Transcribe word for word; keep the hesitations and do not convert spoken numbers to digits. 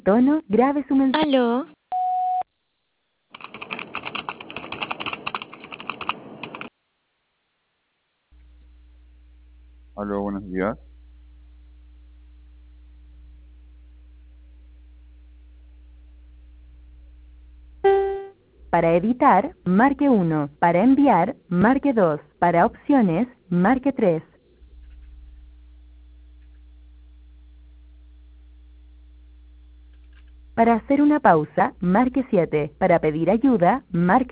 tono, grabe su mensaje. Aló. Aló, buenos días. Para editar, marque uno. Para enviar, marque dos. Para opciones, marque tres. Para hacer una pausa, marque siete. Para pedir ayuda, marque